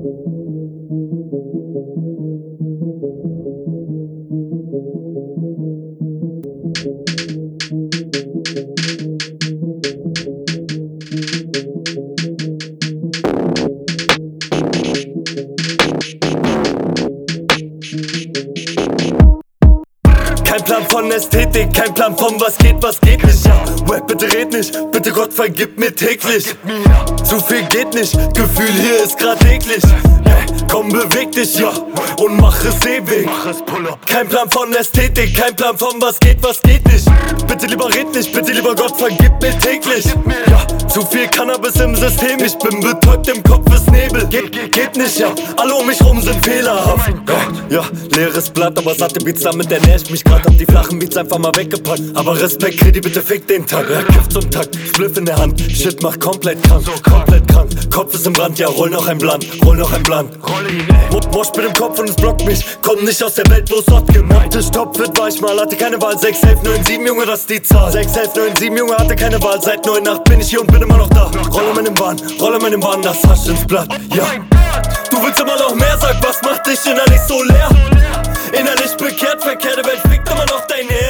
Kein Plan von Ästhetik, kein Plan von was geht nicht, ja. Wait, bitte red nicht, bitte Gott vergib mir täglich. Zu viel geht nicht, Gefühl hier ist grad eklig. Komm, beweg dich, ja, und mach es ewig. Kein Plan von Ästhetik, kein Plan von was geht nicht. Bitte lieber red nicht, bitte lieber Gott vergib mir täglich. Ja, zu viel Cannabis im System, ich bin betäubt, im Kopf ist Nebel. Geht nicht, ja, alle um mich rum sind fehlerhaft. Ja, leeres Blatt, aber satte Beats, damit ernähr ich mich grad. Hab die flachen Beats einfach mal weggepackt. Aber Respekt, Kredi, bitte fick den Tag. Kiff zum Takt, Spliff in der Hand, Shit macht komplett krank, komplett krank. Kopf ist im Brand, ja, roll noch ein Blatt, roll noch ein Blatt. Mosch mit dem Kopf und es blockt mich, komm nicht aus der Welt, wo es Ort gibt. Topfit war ich mal, hatte keine Wahl, 61197, Junge, das ist die Zahl. 61197, Junge, hatte keine Wahl, seit 9 Nacht bin ich hier und bin immer noch da. Rolle meinen Bahn, das Hasch ins Blatt, ja. Du willst immer noch mehr, sag, was macht dich innerlich so leer? Innerlich bekehrt, verkehrte Welt fickt immer noch dein Herz.